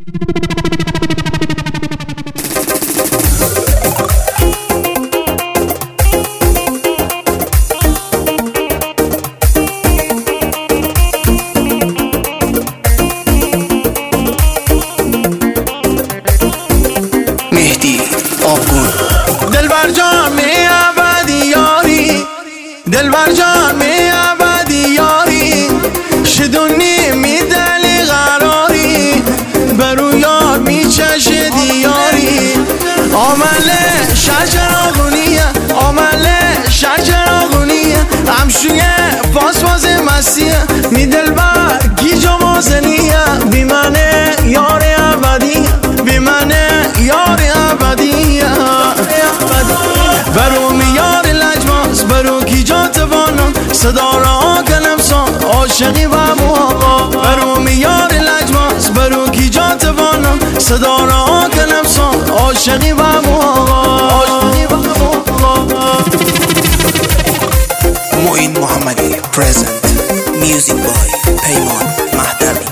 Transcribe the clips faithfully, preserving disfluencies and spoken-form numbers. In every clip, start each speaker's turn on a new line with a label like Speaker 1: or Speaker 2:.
Speaker 1: دلبر جان می ابدی یاری، دلبر جان می ابدی یاری، شدونی می دلی قراری، برو یار می چشه دیاری. آمله شجراغونیه، آمله شجراغونیه، همشویه فاس باز مسیه، می دلبر گیجا مازنیه، بی منه یار ابدیه، بی منه یار ابدیه. برو میار لجماز، برو کی جات وانم، صدا را کنم سان عاشقی و موها. برو میار لجماز، برو کی جات وانم، صدا را کنم سان عاشقی و موها.
Speaker 2: معین محمدی present music by پیمان مهدوی.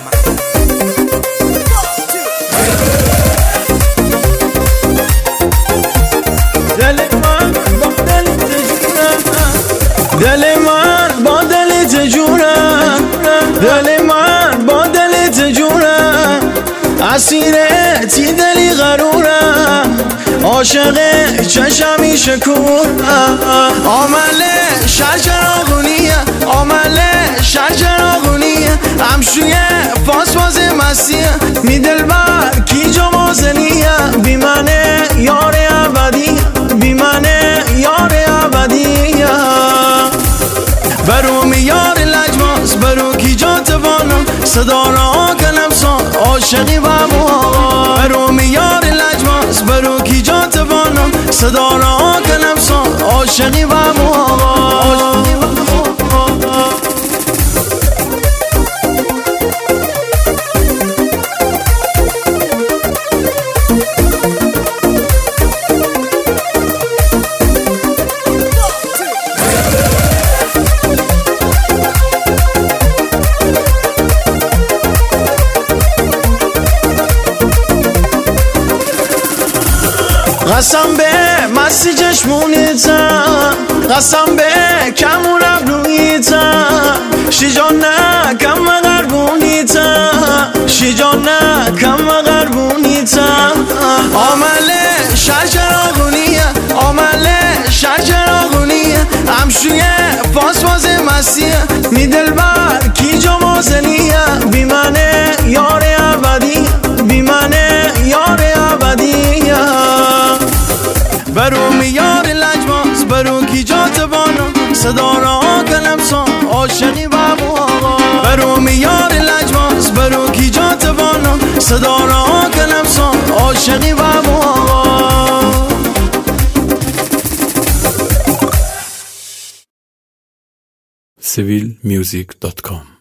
Speaker 1: دل من با دلت جونم، دل من با دلت جونم، اسیرتی دلی غرورم، عاشق چشمی شکورم. آمله شجراغونیه، آمله شجراغونیه، همشویه فاس باز مسیه، می دلبر کی جا مازنیه، بی منه یار ابدیه، بی منه یار ابدیه. برو میار لجماز، برو کی جات وانم، صدا را کنم سان عاشقی و موها. برو میار لجماز، برو کی جات وانم، صدا را کنم سان عاشقی و موها. قسم به مسی چشمونیتم، قسم به کمون ابرویتم، شیجان نه کم و غربونیتم، شیجان نه کم و غربونیتم. آمله شجراغونیه، آمله شجراغونیه، همشویه فاس باز مسیه، می دلبر کی جا مازنیه، بی منه یار ابدیه، بی منه یار ابدیه. برو میار لجماز، برو کی جات وانم، صدا را کنم سان عاشقی و موها. برو میار لجماز، برو کی جات وانم، صدا را کنم سان عاشقی و موها.
Speaker 3: سیویل میوزیک دات کام